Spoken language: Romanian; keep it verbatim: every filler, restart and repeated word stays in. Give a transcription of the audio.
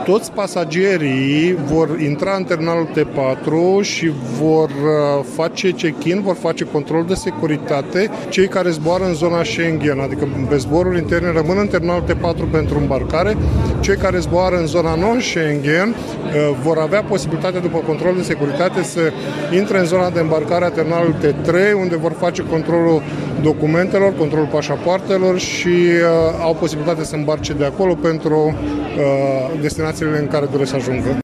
Toți pasagerii vor intra în terminalul T patru și vor face check-in, vor face control de securitate. Cei care zboară în zona Schengen, adică pe zboruri interne, rămân în terminalul T patru pentru îmbarcare. Cei care zboară în zona non-Schengen vor avea posibilitatea, după control de securitate, să intre în zona de îmbarcare a terminalului T trei, unde vor face controlul documentelor, controlul pașapoartelor și uh, au posibilitatea să îmbarce de acolo pentru uh, destinațiile în care doresc să ajungă.